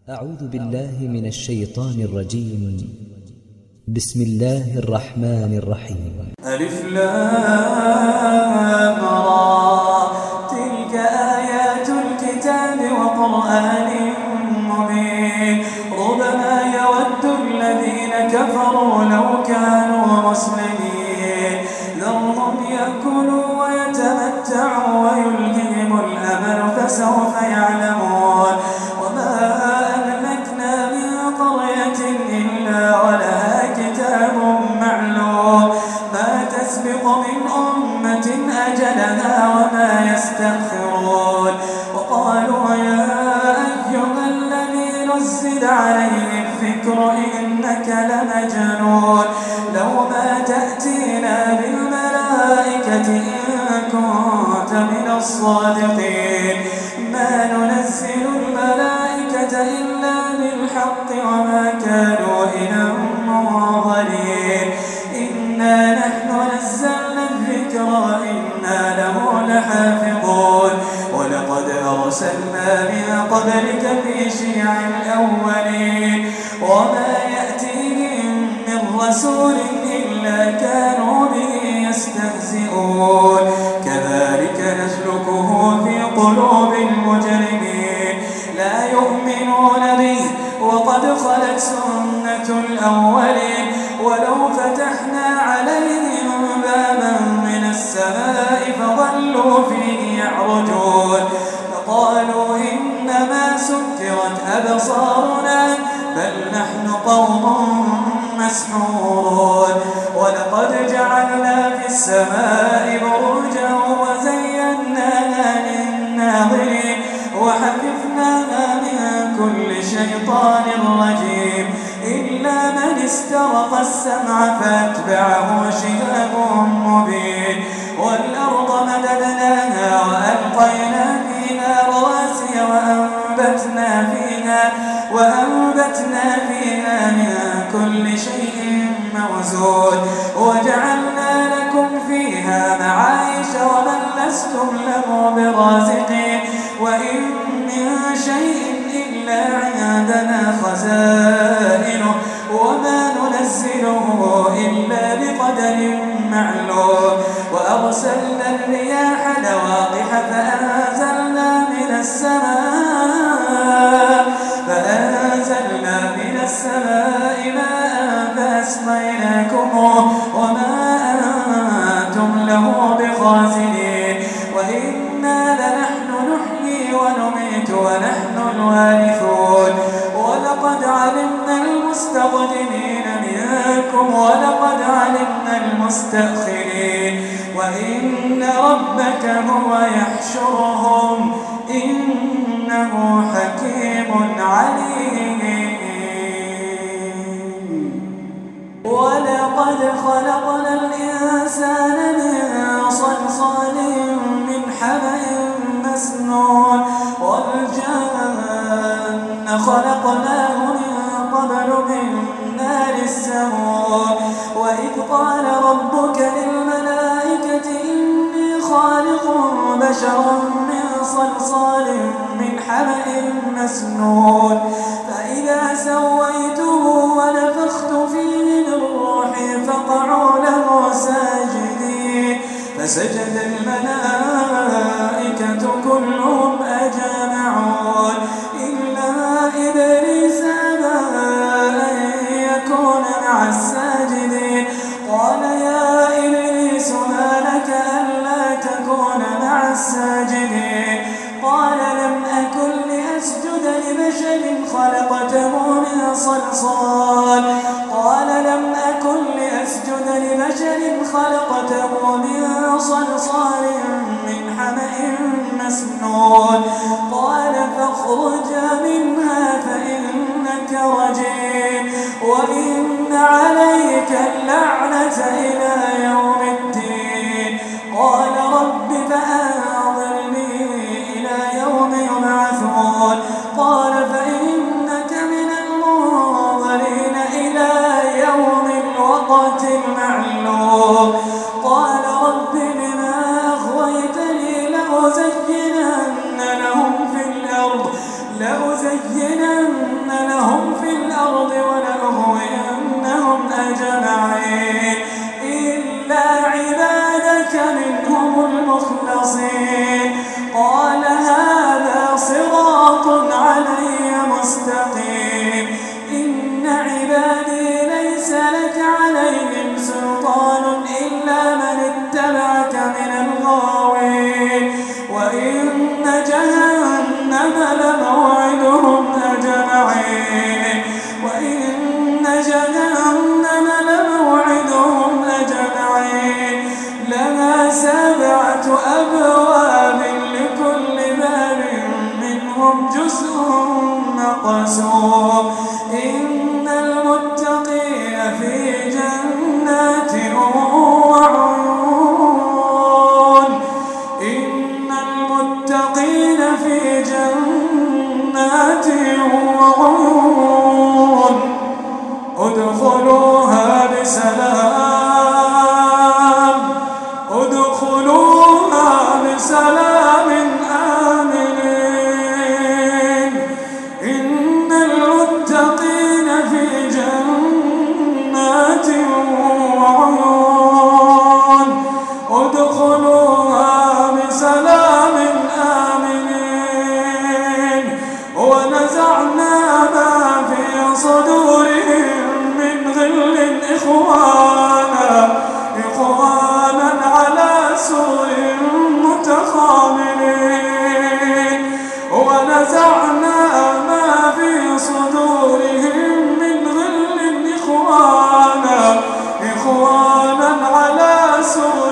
أعوذ بالله من الشيطان الرجيم. بسم الله الرحمن الرحيم. ألف لام را، تلك آيات الكتاب وقرآن مبين. ربما يود الذين كفروا لو كانوا مسلمين، ذرهم يأكلوا ويتمتعوا ويلههم الأمل فسوف يعلمون. وما أهلكنا من قرية إلا ولها كتاب معلوم، ما تسبق من أمة أجلها وما يستأخرون. وقالوا يا أيها الذي نزل عليه الذكر إنك لمجنون، لو ما تأتينا بالملائكة إن كنت من الصادقين. ما ننزل الملائكة إلا بالحق وما كانوا إذا منظرين. إنا نحن نزلنا الذكر وإنا له لحافظون. ولقد أرسلنا من قبلك في شيع الأولين، وما يأتيهم من رسول إلا كانوا به يستهزئون. كذلك نسلكه في قلوب المجرمين، لا يؤمنون به وقد خلت سنة الأولين. ولو فتحنا عليهم بابا من السماء فظلوا فيه يعرجون فقالوا إنما سكرت أبصارنا بل نحن قوم مسحورون. ولقد جعلنا في السماء بروجا وزيناها للناظرين وحفظناها من كل شيطان رجيم إلا من استرق السمع فاتبعه شهاب مبين. والأرض مددناها وألقينا فيها رواسي وأنبتنا فيها من كل شيء موزون. وجعلنا لكم فيها معايش ومن لستم له برازقين. وإن من شيء إلا عندنا خزائنه وما ننزله إلا بقدر معلوم. وأرسلنا الرياح لواقح فأنزلنا من السماء ماء فأسقيناكموه وما أنتم له بخازنين. وإنا لنحن نحيي ونميت ونحن الوارثون. ولقد علمنا المستقدمين منكم ولقد علمنا المستأخرين. وإن ربك هو يحشرهم إنه حكيم عليم. ولقد خلقنا الإنسان من صلصال من حمأ مسنون. والجن خلقناه من قبل من نار السموم. وإذ قال ربك للملائكة إني خالق بشرا من صلصال من حمأ مسنون. فإذا سويته ونفخت فيه من روحي فقعوا له ساجدين. فسجد الملائكة كلهم أجمعون إلا إبليس أبى أن يكون مع الساجدين. قال يا إبليس ما لك ألا تكون مع الساجدين؟ قال لم أكن لأسجد لبشر خلقته من صلصال. قال لم أكن لأسجد لبشر خلقته من صلصال من حمأ مسنون. قال فاخرج منها فإنك رجيم وإن عليك اللعنة إلى يوم الدين. قال رب فأنظرني إلى يوم يبعثون. قال فإنك من المنظرين إلى يوم الوقت المعلوم. قال رب بما أغويتني لأزينن لهم في الأرض لأزينن مرسوم إن المتقين في جنات وعيون إن المتقين في جنات وعيون ادخلوها بسلام آمنين إن المتقين في جنات وعيون ادخلوها بسلام آمنين ونزعنا ما في صدورهم من غل إخوانا على سرر متقابلين ونزعنا ما في صدورهم من غل إخوانا على سرر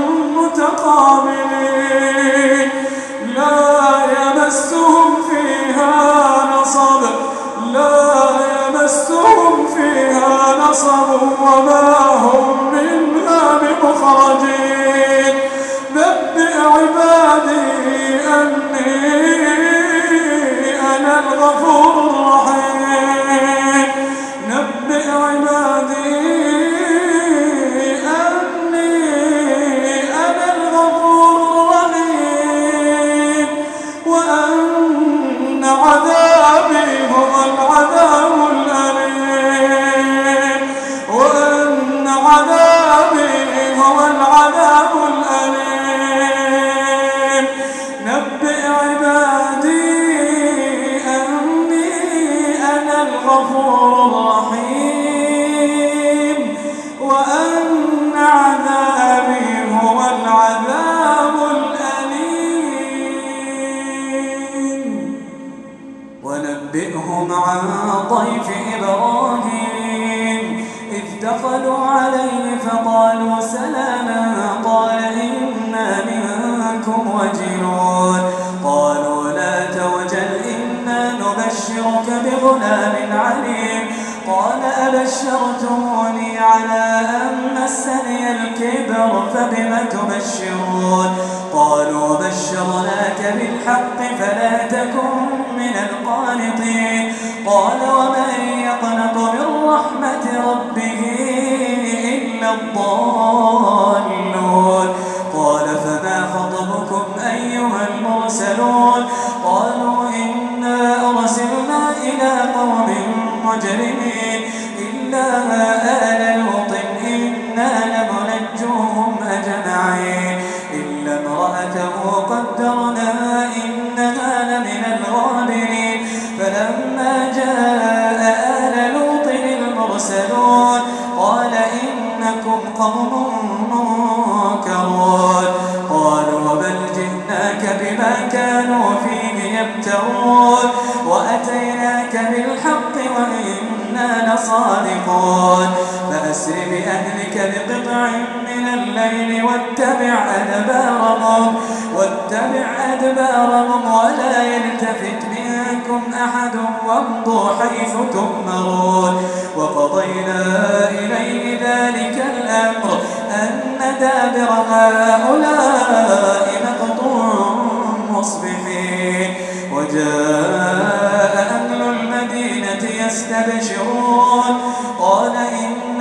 متقابلين لا يمسهم فيها نصب وما هم منها بمخرجين نبئ عبادي أني أنا الغفور الرحيم نبئ عبادي أني أنا الغفور الرحيم وأن عذابي هو العذاب الأليم وأن عذابي هو العذاب الأليم نبئ عبادي أني أنا الغفور الرحيم وأن عذابي هو العذاب الأليم ونبئهم عن ضيف إبراهيم إذ دخلوا عليه فقالوا سلاما قال إنا منكم وجلون قالوا لا توجل إنا نبشرك بغلام عليم قال أبشرتموني على أن مسني الكبر فبم تبشرون قالوا بشرناك بالحق فلا تكن من القانطين قال ومن يقنط من رحمة ربه إلا الضالون قال فما خطبكم أيها المرسلون قالوا إنا أرسلنا إلى قوم مجرمين إلا آل لوط إنا لمنجوهم أجمعين إلا امرأته قدرنا إنها لمن الغابرين فلما جاء آل لوط المرسلون قال إنكم قوم منكرون قالوا بل جئناك بما كانوا فيه يمترون وأتيناك بالحق وإنا لصادقون فأسر بأهلك بقطع من الليل واتبع أدبارهم ولا يلتفت منكم أحد وامضوا حيث تؤمرون وقضينا إليه ذلك الأمر أن دابر هؤلاء مقطوع مصبحين وجاء أهل المدينة يستبشرون قال إن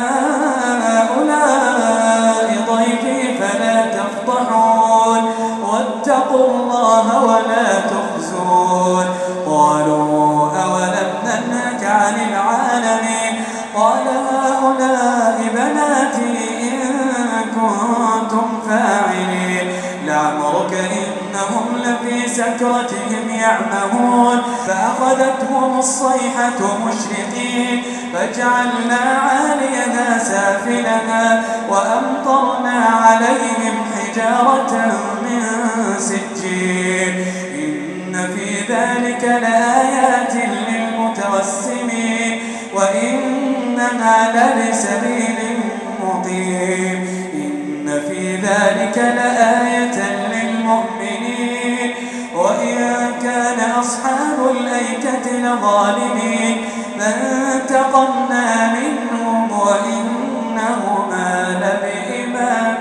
هؤلاء ضيفي فلا تفضحون واتقوا الله ولا تخزون قالوا أولم ننهك عن العالمين قال هؤلاء بناتي إن كنتم فاعلين لعمرك إنهم لفي سكرتهم يعمهون فأخذتهم الصيحة مشرقين فجعلنا عاليها سافلها وأمطرنا عليهم حجارة من سجيل إن في ذلك لآيات للمتوسمين وإنها لبسبيل مقيم إن في ذلك لآية للمؤمنين وإن كان أصحاب الأيكة لظالمين فانتقمنا منهم وإنهما لبإمام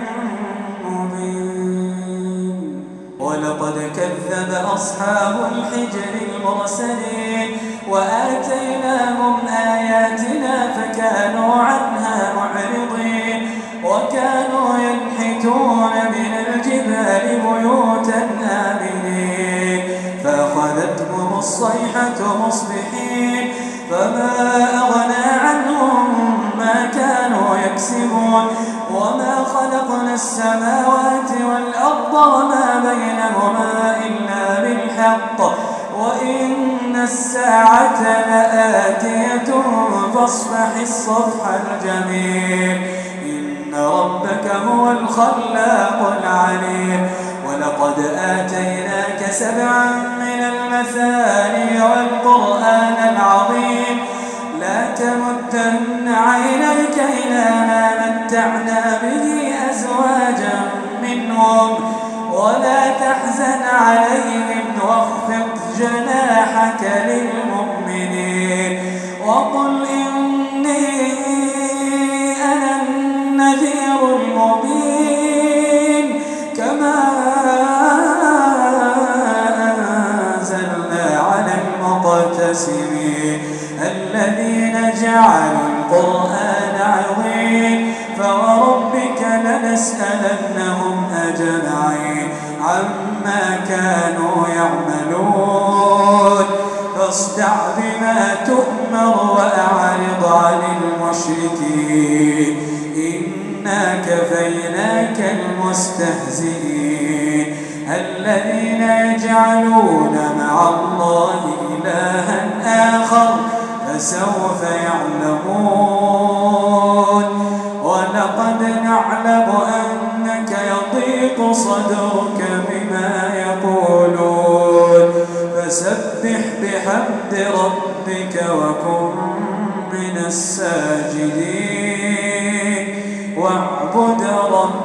مبين. ولقد كذب أصحاب الحجر المرسلين وآتيناهم آياتنا فكانوا عنها معرضين وكانوا ينحتون من الجبال بيوتا آمنين فأخذتهم الصيحة مصبحين فما أغنى عنهم ما كانوا يكسبون وما خلقنا السماوات والأرض وما بينهما إلا بالحق وإن الساعة لآتية فاصفح الصفح الجميل إن ربك هو الخلاق العليم. ولقد آتيناك 7 من المثاني والقرآن العظيم لا تمدن عينيك إلى ما متعنا به أزواجا منهم ولا تحزن عليهم واخفض جناحك للمؤمنين وقل إني أنا النذير المبين كما أنزلنا على المقتسمين الذين جعلوا القرآن عظيم فوربك لنسألنهم أجمعين عما كانوا يعملون. فاصدع بما تؤمر وأعرض عن المشركين إنا كفيناك المستهزئين الذين يجعلون مع الله إلها آخر فسوف يعلمون. ولقد نعلم أنك يضيق صدرك بما يقولون فسبح بحمد ربك وكن من الساجدين واعبد ربك